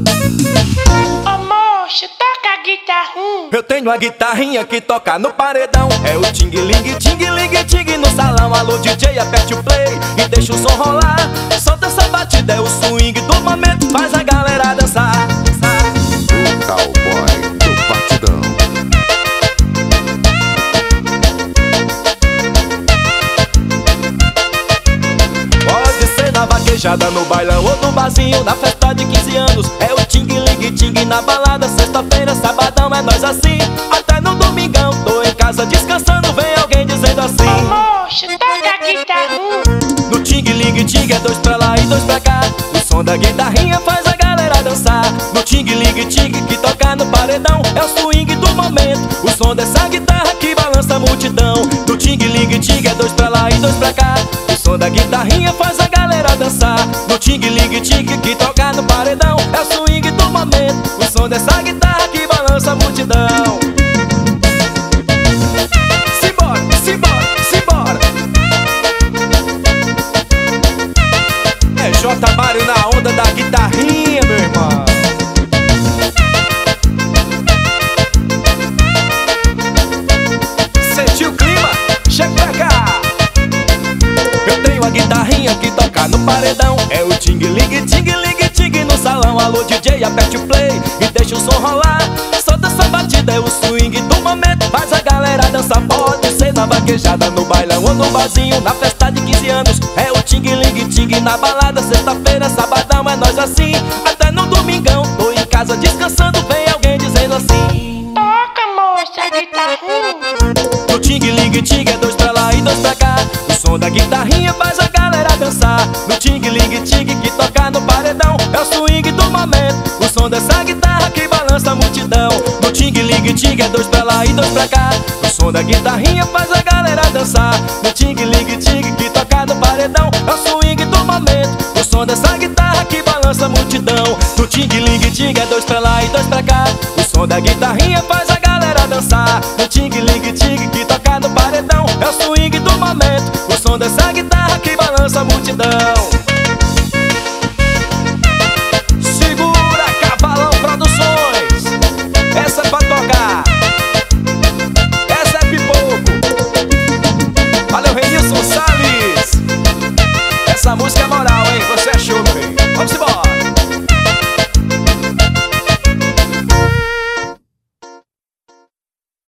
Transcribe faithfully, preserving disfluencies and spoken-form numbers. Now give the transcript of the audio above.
Ô moço, toca a guitarrinha. Eu tenho uma guitarrinha que toca no paredão. É o ting-ling, ting-ling, ting no salão. Alô D J, aperte o play e deixa o som rolar. Solta essa batida, é o swing do momento, faz a galera dançar. O cowboy do batidão. Pode ser na vaquejada, no bailão ou no barzinho, na festa de quinze anos. É o ting-ling, ting na balada. Sexta-feira, sabadão, é nós assim. Até no domingão, tô em casa descansando, vem alguém dizendo assim: Ô moço, toca a guitarrinha. no ting-ling, ting é dois pra lá e dois pra cá. O som da guitarrinha faz a galera dançar. No ting-ling, ting que toca no paredão, é o swing do momento, o som dessa guitarra que balança a multidão. No ting-ling, ting é dois pra lá e dois pra cá. O som da guitarrinha faz a galera dançar. No ting-ling, ting que toca no paredão, é o swing do momento, o som dessa guitarra que balança a multidão. Simbora, simbora, simbora. É J Mário na onda da guitarrinha, meu irmão. Sentiu o clima? Chega pra cá. Eu tenho a guitarrinha que toca no paredão. É o ting-ling, ting-ling, ting no salão. Alô D J, aperte o play e deixa o som rolar. Solta essa batida, é o swing do momento, faz a galera dançar. Pode ser na vaquejada, no bailão ou no barzinho, na festa de quinze anos. É o ting-ling, ting na balada. Sexta-feira, sabadão, é nós assim. Até no domingão, tô em casa descansando, vem alguém dizendo assim: Toca, moça, a guitarrinha. no ting-ling, ting é dois pra lá e dois pra cá. O som da guitarrinha faz a galera dançar. No ting-ling, ting que toca no paredão, é o swing do momento, o som dessa guitarra que balança a multidão. No ting-ling, ting é dois pra lá e dois pra cá. O som da guitarrinha faz a galera dançar. No ting-ling, ting que toca no paredão, é o swing do momento, o som dessa guitarra que balança a multidão. No ting-ling, ting é dois pra lá e dois pra cá. O som da guitarrinha faz a galera dançar. No ting-ling, ting que toca no paredão, é o swing do momento, o som dessa guitarra que balança a multidão.